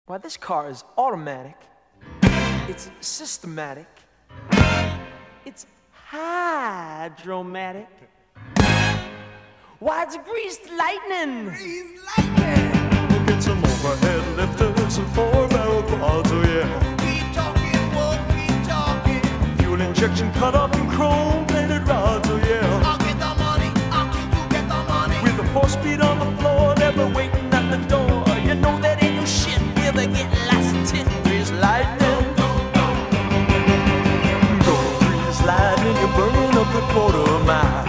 Why, this car is automatic, it's systematic, it's hydromatic. Why, it's greased lightning! Greased lightning! We'll get some overhead lifters and four-barrel quads, oh yeah. Keep talking, whoa, keep talking. Fuel injection cut up in chrome-plated rods, oh yeah. I'll get the money, I'll keep you get the money. With the 4-speed on the floor, never waiting at the door. You know that ain't no shit, never get lost in tin. Greased lightning. Go grease lightning, you're burning up the quarter mile.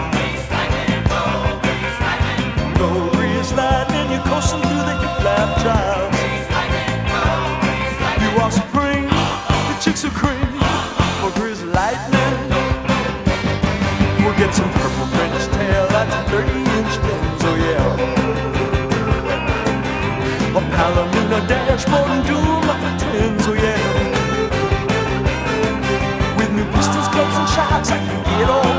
Go grease lightning, you're coasting through the hip-lap trials. You are supreme, the chicks are cream for grease lightning. We'll get some purple French tail, that's a 30-inch lens, oh yeah. A Palomino dashboard and dual muffler twins, oh yeah. With new pistons, clubs, and shocks, I can get all